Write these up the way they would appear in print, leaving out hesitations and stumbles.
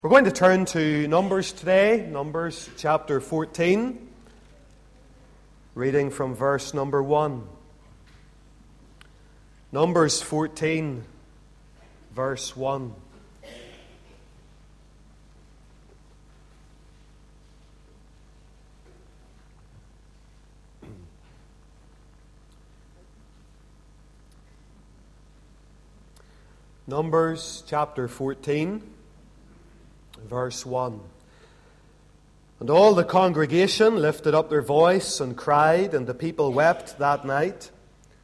We're going to turn to Numbers today, Numbers chapter 14, reading from verse number 1. Numbers 14, verse 1. Numbers chapter 14, verse 1. And all the congregation lifted up their voice and cried, and the people wept that night.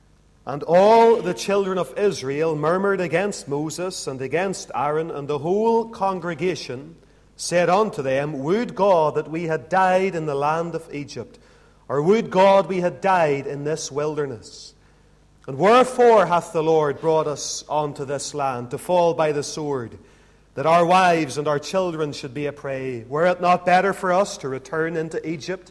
And all the children of Israel murmured against Moses and against Aaron, and the whole congregation said unto them, Would God that we had died in the land of Egypt, or would God we had died in this wilderness? And wherefore hath the Lord brought us unto this land, to fall by the sword, that our wives and our children should be a prey? Were it not better for us to return into Egypt?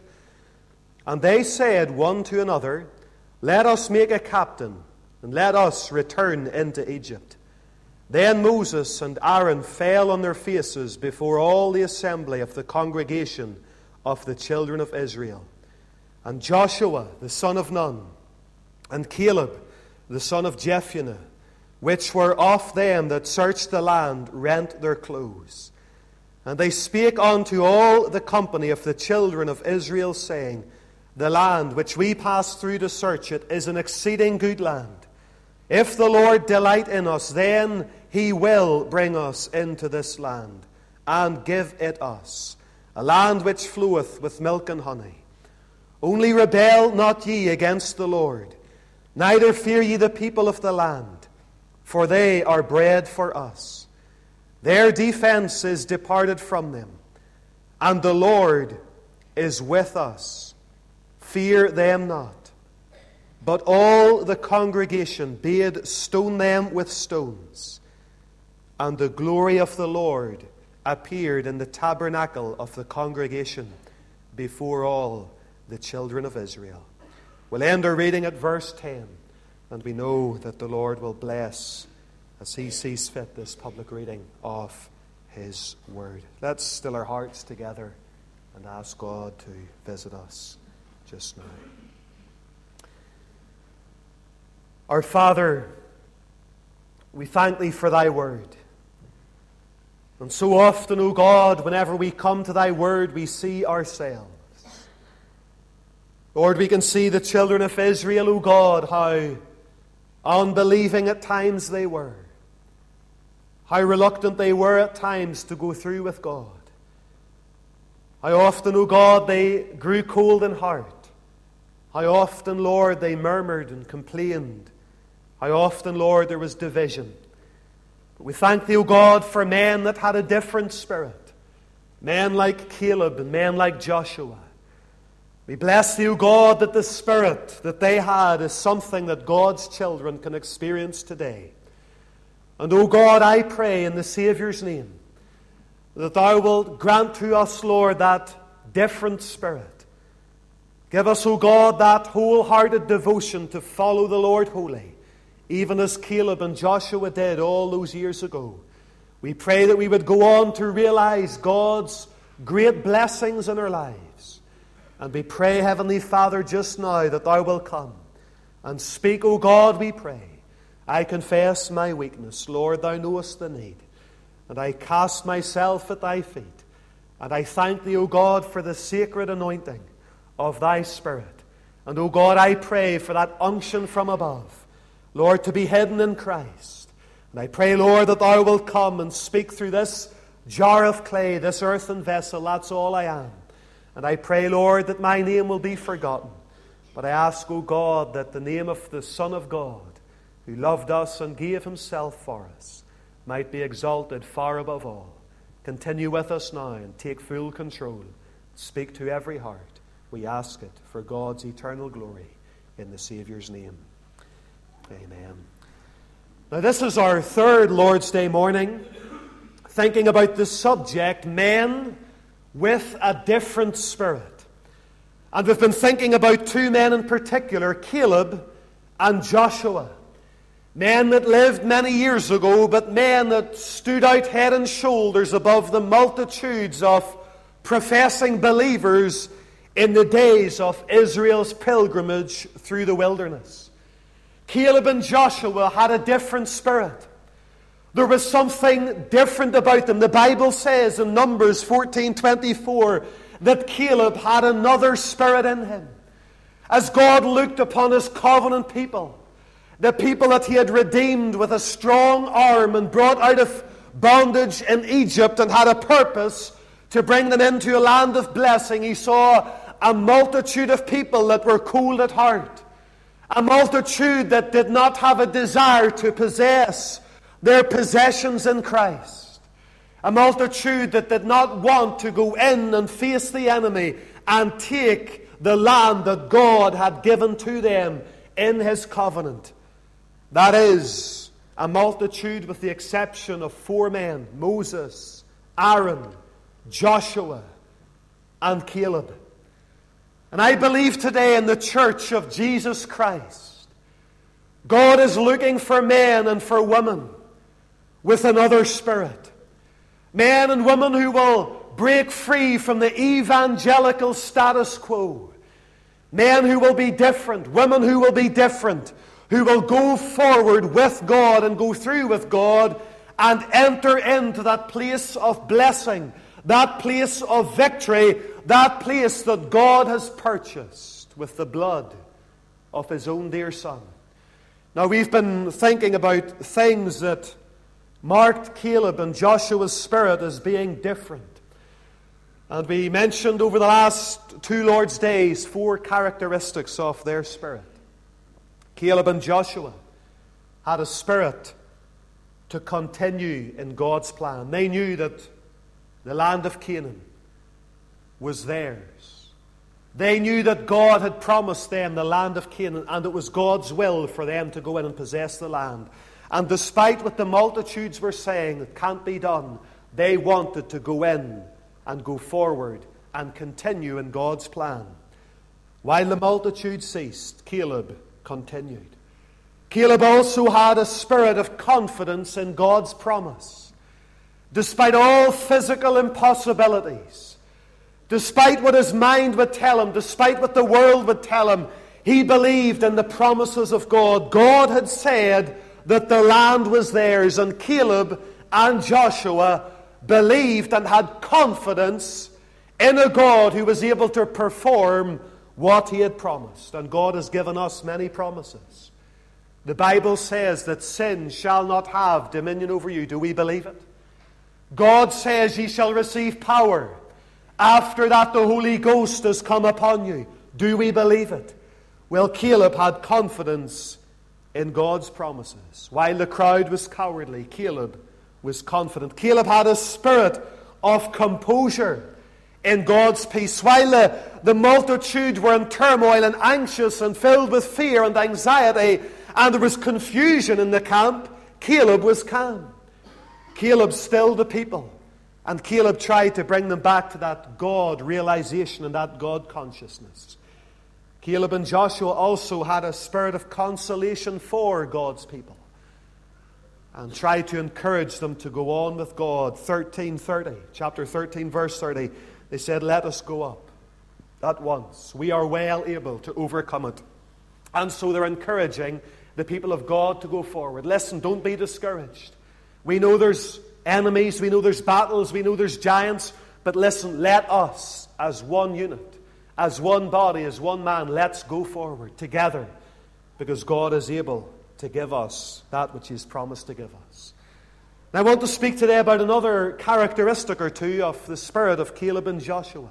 And they said one to another, Let us make a captain, and let us return into Egypt. Then Moses and Aaron fell on their faces before all the assembly of the congregation of the children of Israel. And Joshua the son of Nun, and Caleb the son of Jephunneh, which were of them that searched the land, rent their clothes. And they spake unto all the company of the children of Israel, saying, The land which we passed through to search it is an exceeding good land. If the Lord delight in us, then he will bring us into this land, and give it us, a land which floweth with milk and honey. Only rebel not ye against the Lord, neither fear ye the people of the land, for they are bread for us. Their defense is departed from them, and the Lord is with us. Fear them not. But all the congregation bade stone them with stones. And the glory of the Lord appeared in the tabernacle of the congregation before all the children of Israel. We'll end our reading at verse 10. And we know that the Lord will bless, as he sees fit, this public reading of his word. Let's still our hearts together and ask God to visit us just now. Our Father, we thank thee for thy word. And so often, O God, whenever we come to thy word, we see ourselves. Lord, we can see the children of Israel, O God, how unbelieving at times they were. How reluctant they were at times to go through with God. How often, O God, they grew cold in heart. How often, Lord, they murmured and complained. How often, Lord, there was division. But we thank thee, O God, for men that had a different spirit. Men like Caleb and men like Joshua. We bless thee, O God, that the spirit that they had is something that God's children can experience today. And, O God, I pray in the Saviour's name that thou wilt grant to us, Lord, that different spirit. Give us, O God, that wholehearted devotion to follow the Lord wholly, even as Caleb and Joshua did all those years ago. We pray that we would go on to realize God's great blessings in our lives. And we pray, Heavenly Father, just now that thou wilt come and speak, O God, we pray. I confess my weakness. Lord, thou knowest the need. And I cast myself at thy feet. And I thank thee, O God, for the sacred anointing of thy Spirit. And, O God, I pray for that unction from above, Lord, to be hidden in Christ. And I pray, Lord, that thou wilt come and speak through this jar of clay, this earthen vessel. That's all I am. And I pray, Lord, that my name will be forgotten. But I ask, O God, that the name of the Son of God, who loved us and gave himself for us, might be exalted far above all. Continue with us now and take full control. Speak to every heart. We ask it for God's eternal glory in the Saviour's name. Amen. Now, this is our third Lord's Day morning, thinking about the subject, men with a different spirit. And we've been thinking about two men in particular, Caleb and Joshua. Men that lived many years ago, but men that stood out head and shoulders above the multitudes of professing believers in the days of Israel's pilgrimage through the wilderness. Caleb and Joshua had a different spirit. There was something different about them. The Bible says in Numbers 14:24 that Caleb had another spirit in him. As God looked upon his covenant people, the people that he had redeemed with a strong arm and brought out of bondage in Egypt and had a purpose to bring them into a land of blessing, he saw a multitude of people that were cold at heart. A multitude that did not have a desire to possess their possessions in Christ. A multitude that did not want to go in and face the enemy and take the land that God had given to them in His covenant. That is, a multitude with the exception of 4 men, Moses, Aaron, Joshua, and Caleb. And I believe today in the church of Jesus Christ, God is looking for men and for women with another spirit. Men and women who will break free from the evangelical status quo. Men who will be different, women who will be different, who will go forward with God and go through with God and enter into that place of blessing, that place of victory, that place that God has purchased with the blood of His own dear Son. Now, we've been thinking about things that marked Caleb and Joshua's spirit as being different. And we mentioned over the last 2 Lord's Days 4 characteristics of their spirit. Caleb and Joshua had a spirit to continue in God's plan. They knew that the land of Canaan was theirs. They knew that God had promised them the land of Canaan, and it was God's will for them to go in and possess the land. And despite what the multitudes were saying, it can't be done, they wanted to go in and go forward and continue in God's plan. While the multitude ceased, Caleb continued. Caleb also had a spirit of confidence in God's promise. Despite all physical impossibilities, despite what his mind would tell him, despite what the world would tell him, he believed in the promises of God. God had said that the land was theirs, and Caleb and Joshua believed and had confidence in a God who was able to perform what He had promised. And God has given us many promises. The Bible says that sin shall not have dominion over you. Do we believe it? God says ye shall receive power. After that the Holy Ghost has come upon you. Do we believe it? Well, Caleb had confidence in God's promises. While the crowd was cowardly, Caleb was confident. Caleb had a spirit of composure in God's peace. While the multitude were in turmoil and anxious and filled with fear and anxiety, and there was confusion in the camp, Caleb was calm. Caleb stilled the people, and Caleb tried to bring them back to that God realization and that God consciousness. Caleb and Joshua also had a spirit of consolation for God's people and tried to encourage them to go on with God. Chapter 13, verse 30, they said, "Let us go up at once. We are well able to overcome it." And so they're encouraging the people of God to go forward. Listen, don't be discouraged. We know there's enemies, we know there's battles, we know there's giants, but listen, let us, as one unit, as one body, as one man, let's go forward together, because God is able to give us that which He has promised to give us. Now, I want to speak today about another characteristic or two of the spirit of Caleb and Joshua.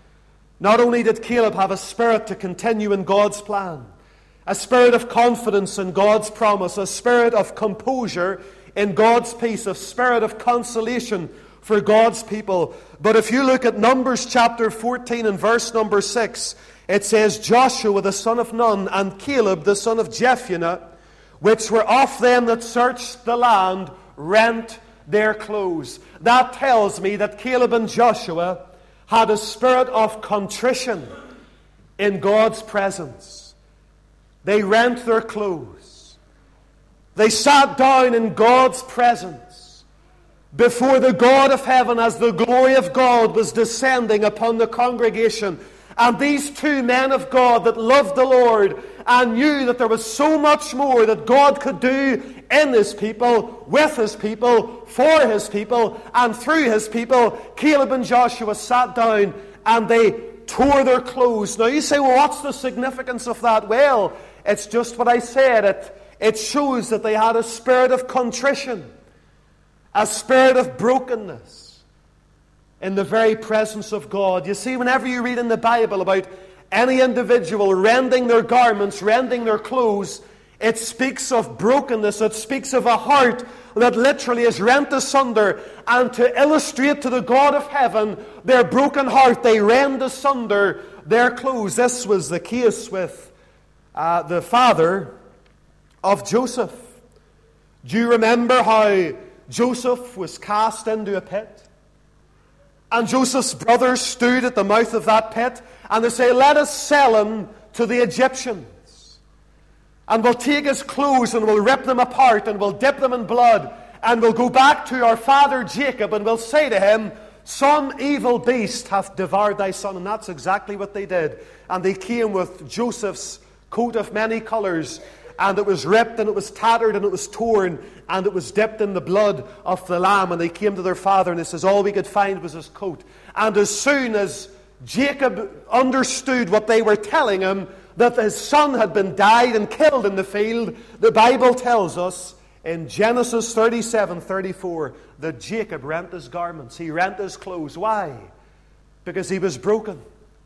Not only did Caleb have a spirit to continue in God's plan, a spirit of confidence in God's promise, a spirit of composure in God's peace, a spirit of consolation for God's people. But if you look at Numbers chapter 14 and verse number 6, it says, "Joshua the son of Nun and Caleb the son of Jephunneh, which were of them that searched the land, rent their clothes." That tells me that Caleb and Joshua had a spirit of contrition in God's presence. They rent their clothes. They sat down in God's presence before the God of heaven as the glory of God was descending upon the congregation. And these two men of God that loved the Lord and knew that there was so much more that God could do in His people, with His people, for His people, and through His people, Caleb and Joshua sat down and they tore their clothes. Now you say, well, what's the significance of that? Well, it's just what I said. It shows that they had a spirit of contrition, a spirit of brokenness in the very presence of God. You see, whenever you read in the Bible about any individual rending their garments, rending their clothes, it speaks of brokenness. It speaks of a heart that literally is rent asunder. And to illustrate to the God of heaven their broken heart, they rend asunder their clothes. This was the case with the father of Joseph. Do you remember how Joseph was cast into a pit? And Joseph's brothers stood at the mouth of that pit, and they say, let us sell him to the Egyptians. And we'll take his clothes and we'll rip them apart and we'll dip them in blood. And we'll go back to our father Jacob and we'll say to him, some evil beast hath devoured thy son. And that's exactly what they did. And they came with Joseph's coat of many colors, and it was ripped and it was tattered and it was torn and it was dipped in the blood of the lamb. And they came to their father and he says, all we could find was his coat. And as soon as Jacob understood what they were telling him, that his son had been died and killed in the field, the Bible tells us in Genesis 37:34 that Jacob rent his garments. He rent his clothes. Why? Because he was broken.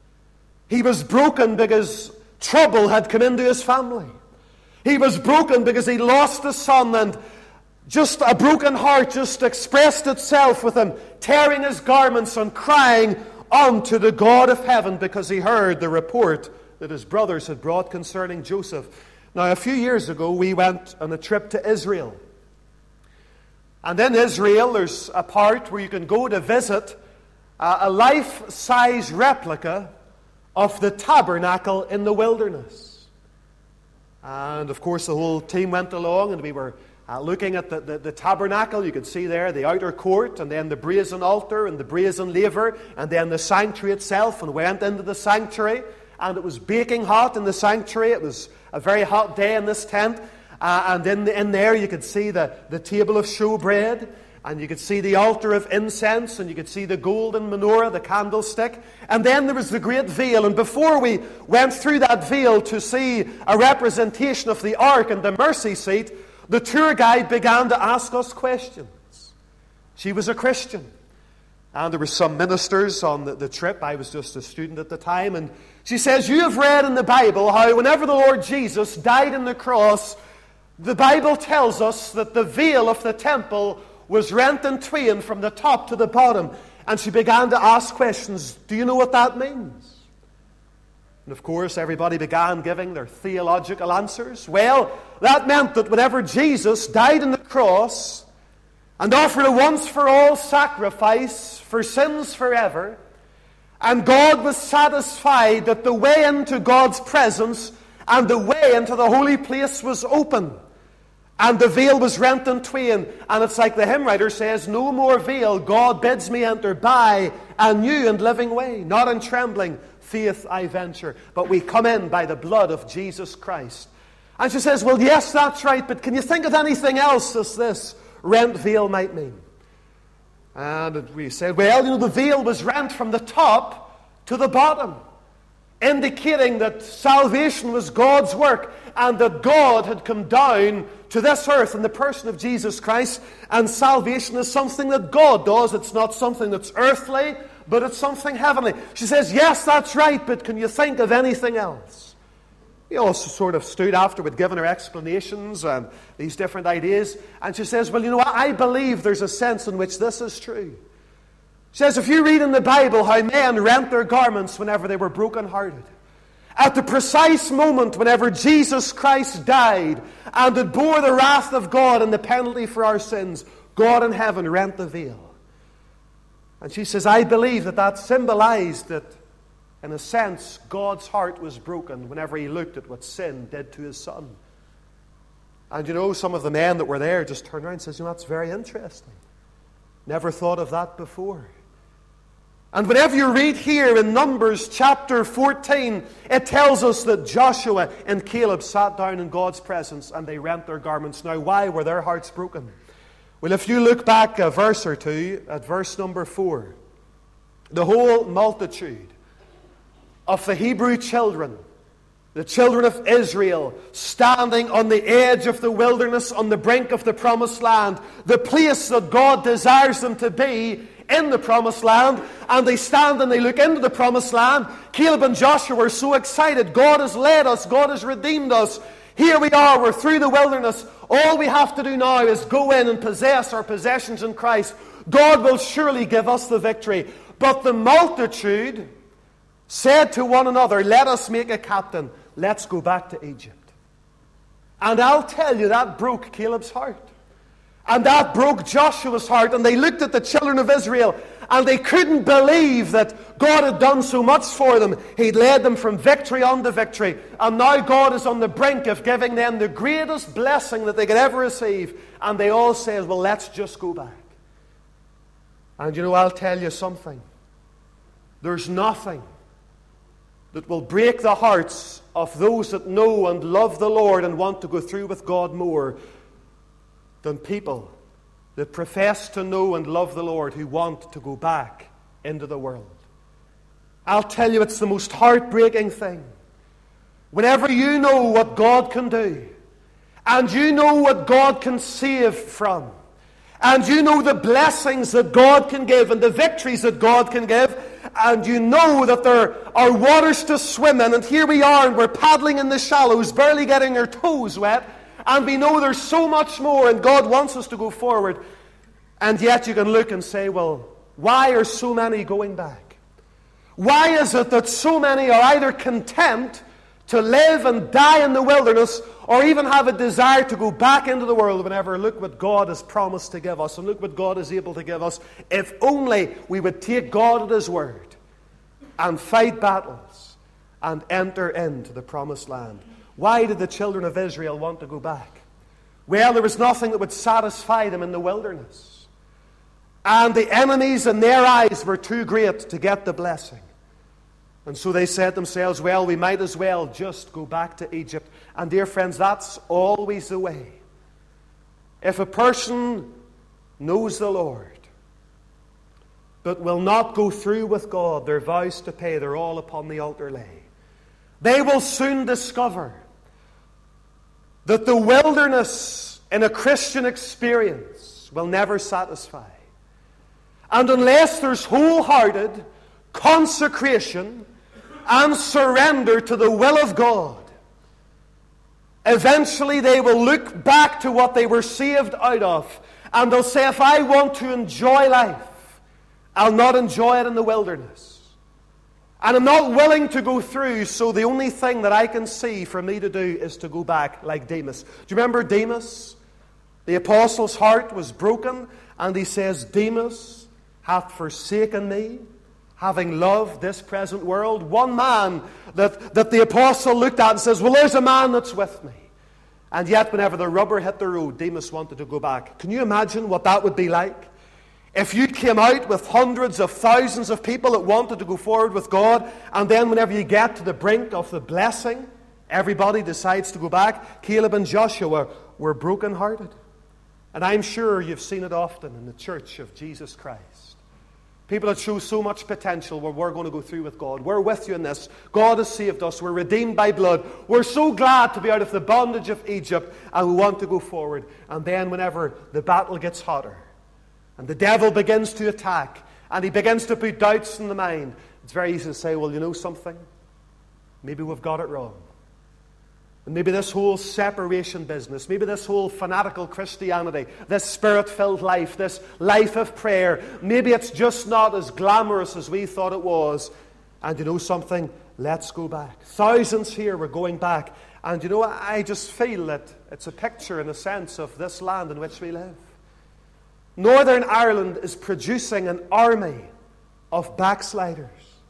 He was broken because trouble had come into his family. He was broken because he lost his son, and just a broken heart just expressed itself with him tearing his garments and crying unto the God of heaven because he heard the report that his brothers had brought concerning Joseph. Now, a few years ago, we went on a trip to Israel. And in Israel, there's a part where you can go to visit a life-size replica of the tabernacle in the wilderness. And of course the whole team went along and we were looking at the tabernacle. You could see there the outer court and then the brazen altar and the brazen laver and then the sanctuary itself, and went into the sanctuary, and it was baking hot in the sanctuary. It was a very hot day in this tent, and in there you could see the table of showbread, and you could see the altar of incense, and you could see the golden menorah, the candlestick. And then there was the great veil. And before we went through that veil to see a representation of the ark and the mercy seat, the tour guide began to ask us questions. She was a Christian. And there were some ministers on the trip. I was just a student at the time. And she says, you have read in the Bible how whenever the Lord Jesus died on the cross, the Bible tells us that the veil of the temple was rent in twain from the top to the bottom. And she began to ask questions. Do you know what that means? And of course, everybody began giving their theological answers. Well, that meant that whenever Jesus died on the cross and offered a once-for-all sacrifice for sins forever, and God was satisfied that the way into God's presence and the way into the holy place was open, and the veil was rent in twain. And it's like the hymn writer says, no more veil, God bids me enter by a new and living way. Not in trembling faith I venture, but we come in by the blood of Jesus Christ. And she says, well, yes, that's right, but can you think of anything else as this rent veil might mean? And we said, well, the veil was rent from the top to the bottom, indicating that salvation was God's work and that God had come down to this earth in the person of Jesus Christ, and salvation is something that God does. It's not something that's earthly, but it's something heavenly. She says, yes, that's right, but can you think of anything else? We also sort of stood afterward, given her explanations and these different ideas, and she says, well, I believe there's a sense in which this is true. She says, if you read in the Bible how men rent their garments whenever they were brokenhearted, at the precise moment whenever Jesus Christ died and it bore the wrath of God and the penalty for our sins, God in heaven rent the veil. And she says, I believe that symbolized that, in a sense, God's heart was broken whenever he looked at what sin did to his son. And you know, some of the men that were there just turned around and says, that's very interesting. Never thought of that before. And whenever you read here in Numbers chapter 14, it tells us that Joshua and Caleb sat down in God's presence and they rent their garments. Now, why were their hearts broken? Well, if you look back a verse or two, at verse number 4, the whole multitude of the Hebrew children, the children of Israel, standing on the edge of the wilderness, on the brink of the promised land, the place that God desires them to be in the promised land, and they stand and they look into the promised land. Caleb and Joshua were so excited. God has led us. God has redeemed us. Here we are. We're through the wilderness. All we have to do now is go in and possess our possessions in Christ. God will surely give us the victory. But the multitude said to one another, let us make a captain. Let's go back to Egypt. And I'll tell you, that broke Caleb's heart. And that broke Joshua's heart. And they looked at the children of Israel and they couldn't believe that God had done so much for them. He'd led them from victory unto victory. And now God is on the brink of giving them the greatest blessing that they could ever receive. And they all said, well, let's just go back. And you know, I'll tell you something. There's nothing that will break the hearts of those that know and love the Lord and want to go through with God more than people that profess to know and love the Lord who want to go back into the world. I'll tell you, it's the most heartbreaking thing. Whenever you know what God can do, and you know what God can save from, and you know the blessings that God can give and the victories that God can give, and you know that there are waters to swim in, and here we are and we're paddling in the shallows, barely getting our toes wet, and we know there's so much more and God wants us to go forward, and yet you can look and say, well, why are so many going back? Why is it that so many are either content to live and die in the wilderness, or even have a desire to go back into the world whenever look what God has promised to give us, and look what God is able to give us, if only we would take God at His word and fight battles and enter into the promised land. Why did the children of Israel want to go back? Well, there was nothing that would satisfy them in the wilderness. And the enemies in their eyes were too great to get the blessing. And so they said to themselves, well, we might as well just go back to Egypt. And dear friends, that's always the way. If a person knows the Lord, but will not go through with God, their vows to pay, they're all upon the altar lay. They will soon discover that the wilderness in a Christian experience will never satisfy. And unless there's wholehearted consecration and surrender to the will of God, eventually they will look back to what they were saved out of, and they'll say, if I want to enjoy life, I'll not enjoy it in the wilderness. And I'm not willing to go through, so the only thing that I can see for me to do is to go back like Demas. Do you remember Demas? The apostle's heart was broken, and he says, Demas hath forsaken me, having loved this present world. One man that the apostle looked at and says, well, there's a man that's with me. And yet whenever the rubber hit the road, Demas wanted to go back. Can you imagine what that would be like? If you came out with hundreds of thousands of people that wanted to go forward with God, and then whenever you get to the brink of the blessing, everybody decides to go back. Caleb and Joshua were brokenhearted. And I'm sure you've seen it often in the church of Jesus Christ. People that show so much potential where we're going to go through with God. We're with you in this. God has saved us. We're redeemed by blood. We're so glad to be out of the bondage of Egypt, and we want to go forward. And then whenever the battle gets hotter and the devil begins to attack and he begins to put doubts in the mind, it's very easy to say, well, you know something? Maybe we've got it wrong. And maybe this whole separation business, maybe this whole fanatical Christianity, this spirit-filled life, this life of prayer, maybe it's just not as glamorous as we thought it was. And you know something? Let's go back. Thousands here were going back. And you know, I just feel that it's a picture, in a sense, of this land in which we live. Northern Ireland is producing an army of backsliders.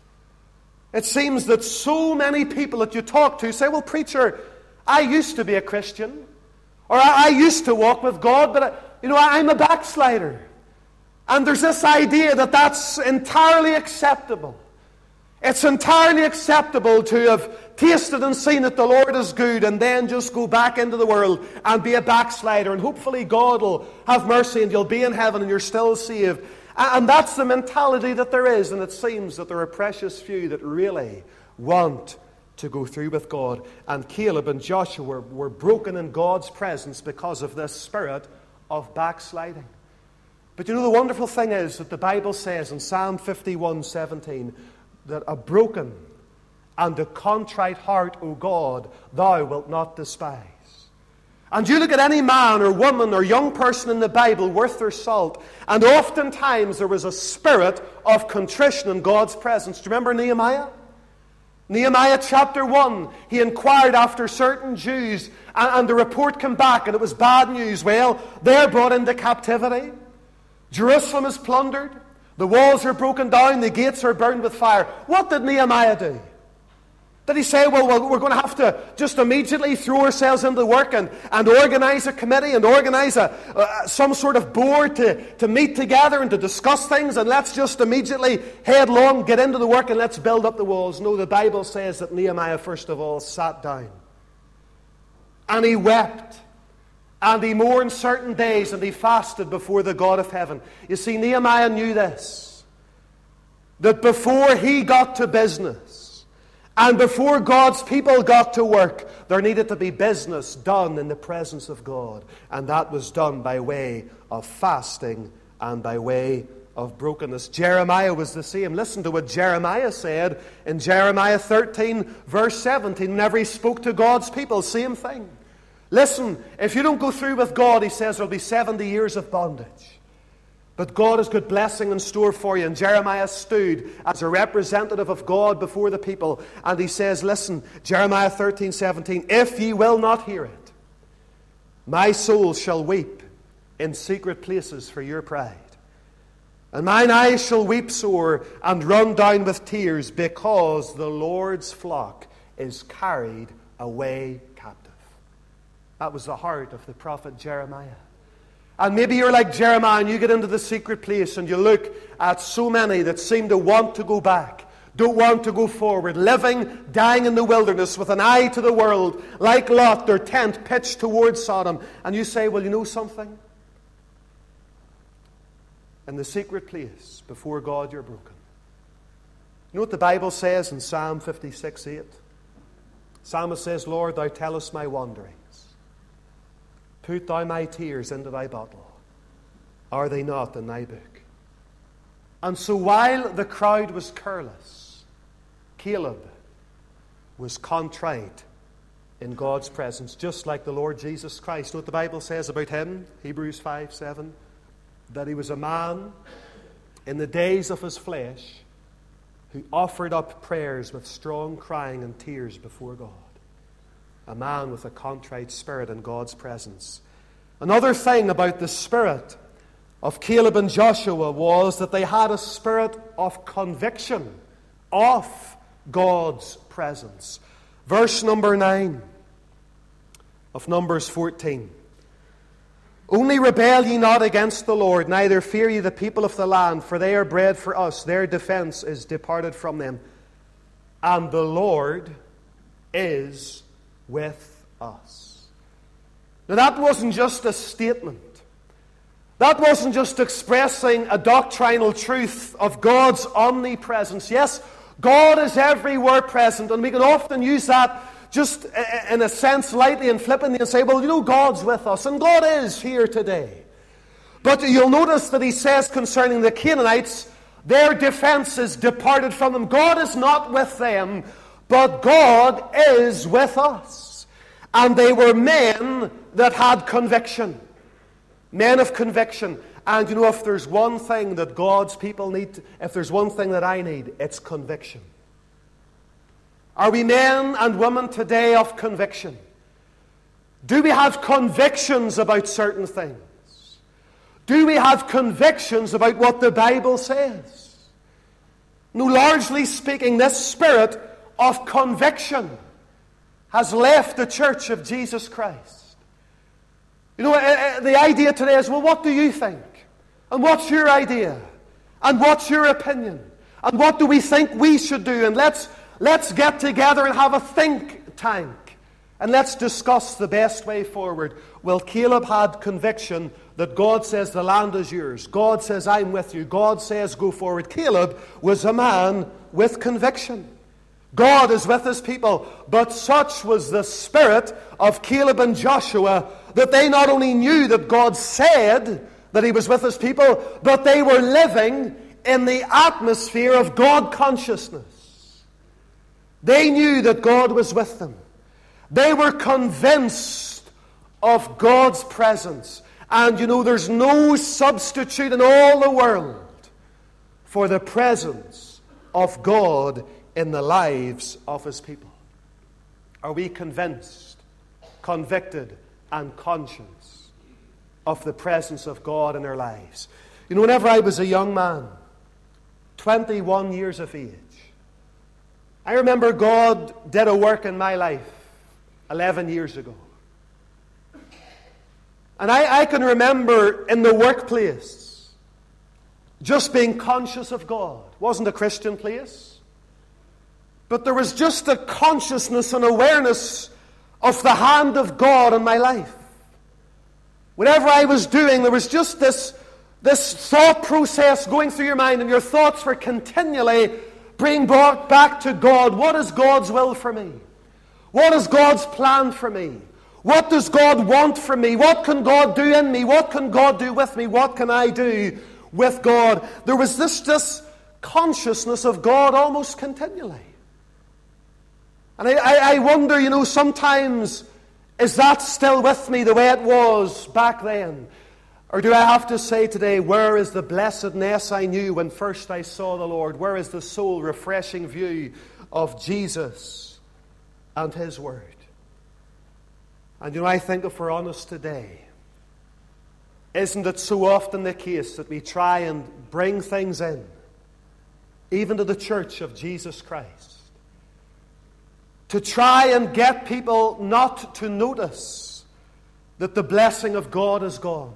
It seems that so many people that you talk to say, well, preacher, I used to be a Christian. Or I used to walk with God, but I'm a backslider. And there's this idea that that's entirely acceptable. It's entirely acceptable to have tasted and seen that the Lord is good and then just go back into the world and be a backslider. And hopefully God will have mercy and you'll be in heaven and you're still saved. And that's the mentality that there is. And it seems that there are precious few that really want to go through with God. And Caleb and Joshua were broken in God's presence because of this spirit of backsliding. But the wonderful thing is that the Bible says in Psalm 51:17 that a broken and a contrite heart, O God, thou wilt not despise. And you look at any man or woman or young person in the Bible worth their salt, and oftentimes there was a spirit of contrition in God's presence. Do you remember Nehemiah? Nehemiah chapter 1, he inquired after certain Jews, and the report came back, and it was bad news. Well, they're brought into captivity. Jerusalem is plundered. The walls are broken down. The gates are burned with fire. What did Nehemiah do? Did he say, well, we're going to have to just immediately throw ourselves into work and organize a committee and organize some sort of board to meet together and to discuss things, and let's just immediately headlong get into the work and let's build up the walls? No, the Bible says that Nehemiah first of all sat down and he wept. And he mourned certain days, and he fasted before the God of heaven. You see, Nehemiah knew this, that before he got to business, and before God's people got to work, there needed to be business done in the presence of God. And that was done by way of fasting and by way of brokenness. Jeremiah was the same. Listen to what Jeremiah said in Jeremiah 13, verse 17. Whenever he spoke to God's people, same thing. Listen, if you don't go through with God, he says, there'll be 70 years of bondage. But God has got blessing in store for you. And Jeremiah stood as a representative of God before the people. And he says, listen, Jeremiah 13:17, if ye will not hear it, my soul shall weep in secret places for your pride. And mine eyes shall weep sore and run down with tears, because the Lord's flock is carried away captive. That was the heart of the prophet Jeremiah. And maybe you're like Jeremiah and you get into the secret place and you look at so many that seem to want to go back, don't want to go forward, living, dying in the wilderness with an eye to the world, like Lot, their tent pitched towards Sodom. And you say, well, you know something? In the secret place, before God, you're broken. You know what the Bible says in Psalm 56:8? Psalmist says, Lord, thou tellest my wanderings. Put thou my tears into thy bottle. Are they not in thy book? And so while the crowd was careless, Caleb was contrite in God's presence, just like the Lord Jesus Christ. You know what the Bible says about him? Hebrews 5:7. That he was a man in the days of his flesh who offered up prayers with strong crying and tears before God. A man with a contrite spirit in God's presence. Another thing about the spirit of Caleb and Joshua was that they had a spirit of conviction of God's presence. Verse number 9 of Numbers 14. Only rebel ye not against the Lord, neither fear ye the people of the land, for they are bread for us. Their defense is departed from them. And the Lord is with us. Now that wasn't just a statement. That wasn't just expressing a doctrinal truth of God's omnipresence. Yes, God is everywhere present, and we can often use that just in a sense lightly and flippantly and say, well, you know, God's with us, and God is here today. But you'll notice that he says concerning the Canaanites, their defense is departed from them. God is not with them, but God is with us. And they were men that had conviction. Men of conviction. And you know, if there's one thing that God's people need, if there's one thing that I need, it's conviction. Are we men and women today of conviction? Do we have convictions about certain things? Do we have convictions about what the Bible says? No, largely speaking, this spirit of conviction has left the church of Jesus Christ. You know, the idea today is, well, what do you think? And what's your idea? And what's your opinion? And what do we think we should do? And let's get together and have a think tank. And let's discuss the best way forward. Well, Caleb had conviction that God says the land is yours. God says, I'm with you. God says, go forward. Caleb was a man with conviction. God is with his people. But such was the spirit of Caleb and Joshua that they not only knew that God said that he was with his people, but they were living in the atmosphere of God consciousness. They knew that God was with them. They were convinced of God's presence. And you know, there's no substitute in all the world for the presence of God in the lives of his people. Are we convinced, convicted, and conscious of the presence of God in our lives? You know, whenever I was a young man, 21 years of age, I remember God did a work in my life 11 years ago. And I can remember in the workplace just being conscious of God. It wasn't a Christian place, but there was just a consciousness and awareness of the hand of God in my life. Whatever I was doing, there was just this thought process going through your mind, and your thoughts were continually being brought back to God. What is God's will for me? What is God's plan for me? What does God want from me? What can God do in me? What can God do with me? What can I do with God? There was this consciousness of God almost continually. And I wonder, you know, sometimes, is that still with me the way it was back then? Or do I have to say today, where is the blessedness I knew when first I saw the Lord? Where is the soul refreshing view of Jesus and his word? And you know, I think if we're honest today, isn't it so often the case that we try and bring things in, even to the church of Jesus Christ, to try and get people not to notice that the blessing of God is gone,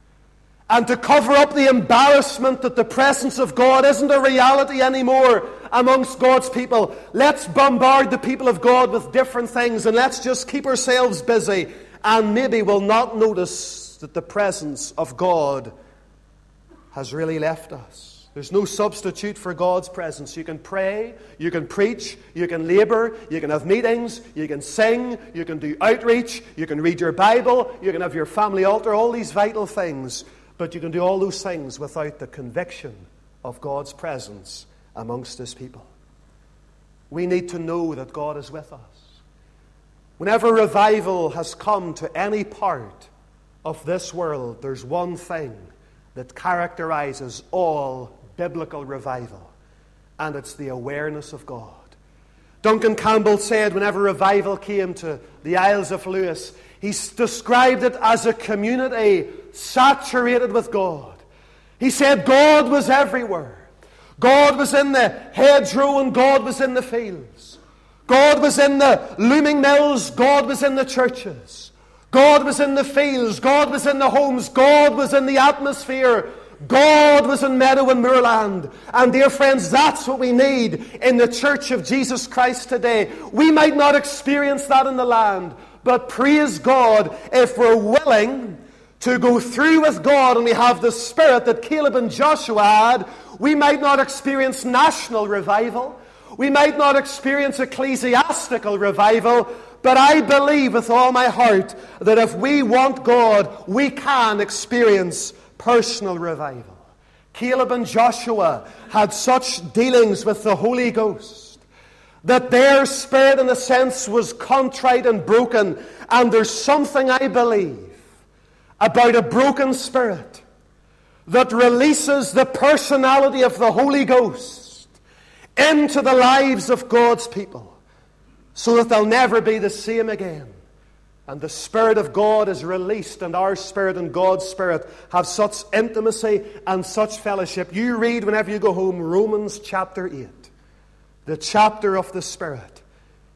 and to cover up the embarrassment that the presence of God isn't a reality anymore amongst God's people? Let's bombard the people of God with different things, and let's just keep ourselves busy, and maybe we'll not notice that the presence of God has really left us. There's no substitute for God's presence. You can pray, you can preach, you can labor, you can have meetings, you can sing, you can do outreach, you can read your Bible, you can have your family altar, all these vital things. But you can do all those things without the conviction of God's presence amongst his people. We need to know that God is with us. Whenever revival has come to any part of this world, there's one thing that characterizes all biblical revival, and it's the awareness of God. Duncan Campbell said whenever revival came to the Isles of Lewis, he described it as a community saturated with God. He said God was everywhere. God was in the hedgerow and God was in the fields. God was in the looming mills. God was in the churches. God was in the fields. God was in the homes. God was in the atmosphere. God was in meadow and moorland. And dear friends, that's what we need in the church of Jesus Christ today. We might not experience that in the land, but praise God if we're willing to go through with God and we have the spirit that Caleb and Joshua had. We might not experience national revival. We might not experience ecclesiastical revival, but I believe with all my heart that if we want God, we can experience personal revival. Caleb and Joshua had such dealings with the Holy Ghost that their spirit, in a sense, was contrite and broken. And there's something, I believe, about a broken spirit that releases the personality of the Holy Ghost into the lives of God's people so that they'll never be the same again. And the Spirit of God is released, and our spirit and God's Spirit have such intimacy and such fellowship. You read whenever you go home Romans chapter 8, the chapter of the Spirit.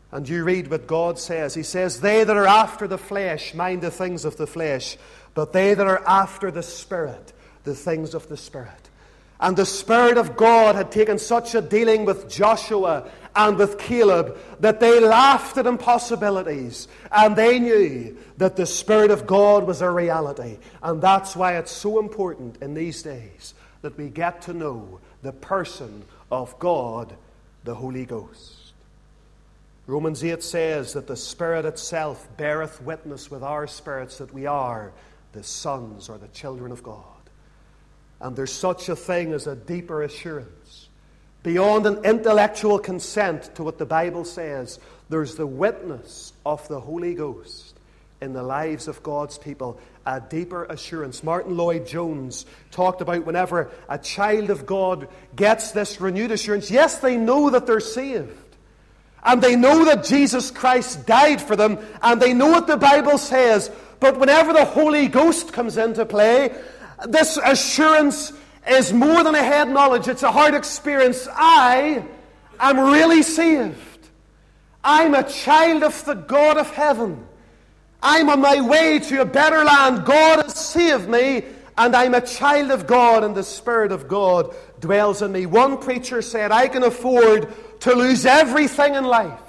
And you read what God says. He says, they that are after the flesh mind the things of the flesh, but they that are after the Spirit, the things of the Spirit. And the Spirit of God had taken such a dealing with Joshua and with Caleb that they laughed at impossibilities, and they knew that the Spirit of God was a reality. And that's why it's so important in these days that we get to know the person of God, the Holy Ghost. Romans 8 says that the Spirit itself beareth witness with our spirits that we are the sons or the children of God. And there's such a thing as a deeper assurance. Beyond an intellectual consent to what the Bible says, there's the witness of the Holy Ghost in the lives of God's people, a deeper assurance. Martin Lloyd-Jones talked about whenever a child of God gets this renewed assurance, yes, they know that they're saved. And they know that Jesus Christ died for them, and they know what the Bible says, but whenever the Holy Ghost comes into play, this assurance is more than a head knowledge. It's a heart experience. I am really saved. I'm a child of the God of heaven. I'm on my way to a better land. God has saved me, and I'm a child of God, and the Spirit of God dwells in me. One preacher said, I can afford to lose everything in life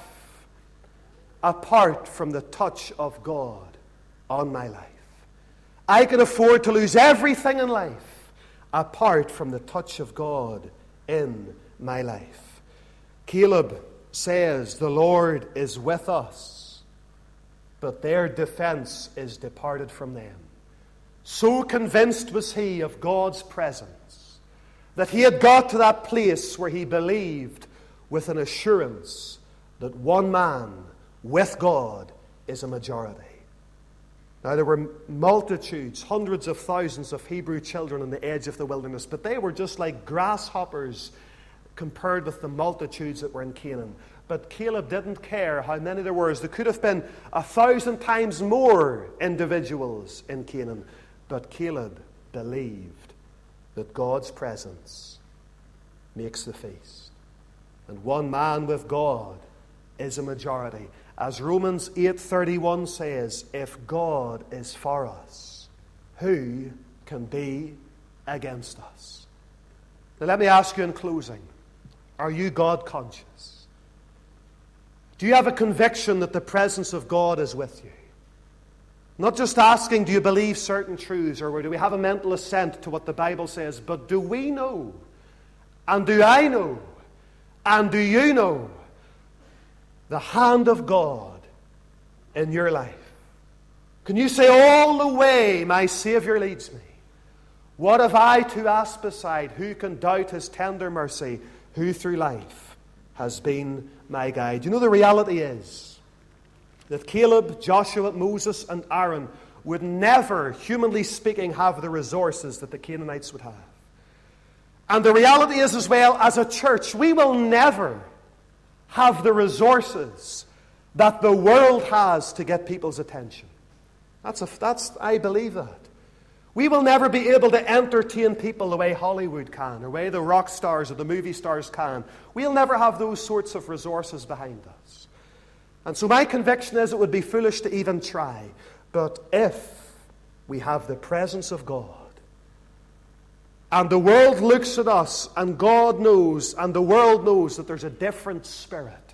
apart from the touch of God on my life. I can afford to lose everything in life apart from the touch of God in my life. Caleb says, the Lord is with us, but their defense is departed from them. So convinced was he of God's presence that he had got to that place where he believed with an assurance that one man with God is a majority. Now, there were multitudes, hundreds of thousands of Hebrew children on the edge of the wilderness, but they were just like grasshoppers compared with the multitudes that were in Canaan. But Caleb didn't care how many there were. There could have been 1,000 times more individuals in Canaan. But Caleb believed that God's presence makes the feast. And one man with God is a majority. As Romans 8:31 says, if God is for us, who can be against us? Now let me ask you in closing, are you God conscious? Do you have a conviction that the presence of God is with you? Not just asking, do you believe certain truths, or do we have a mental assent to what the Bible says, but do we know, and do I know, and do you know the hand of God in your life? Can you say, all the way my Savior leads me? What have I to ask beside? Who can doubt his tender mercy? Who through life has been my guide? You know, the reality is that Caleb, Joshua, Moses, and Aaron would never, humanly speaking, have the resources that the Canaanites would have. And the reality is as well, as a church, we will never have the resources that the world has to get people's attention. I believe that. We will never be able to entertain people the way Hollywood can, or the way the rock stars or the movie stars can. We'll never have those sorts of resources behind us. And so my conviction is it would be foolish to even try. But if we have the presence of God, and the world looks at us, and God knows, and the world knows that there's a different spirit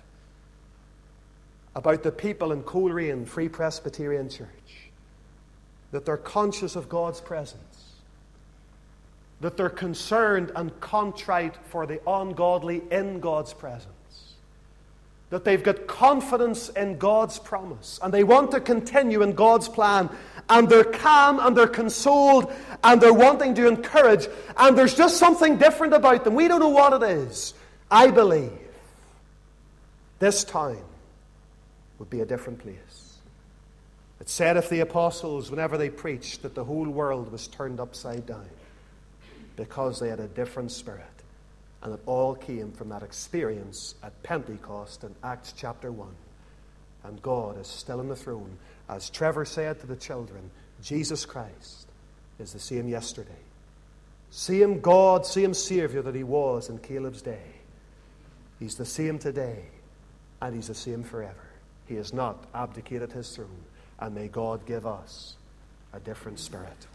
about the people in Coleraine Free Presbyterian Church, that they're conscious of God's presence, that they're concerned and contrite for the ungodly in God's presence, that they've got confidence in God's promise, and they want to continue in God's plan, and they're calm, and they're consoled, and they're wanting to encourage, and there's just something different about them. We don't know what it is. I believe this town would be a different place. It said of the apostles, whenever they preached, that the whole world was turned upside down because they had a different spirit. And it all came from that experience at Pentecost in Acts chapter 1. And God is still on the throne. As Trevor said to the children, Jesus Christ is the same yesterday. Same God, same Savior that he was in Caleb's day. He's the same today. and He's the same forever. He has not abdicated His throne. And may God give us a different spirit.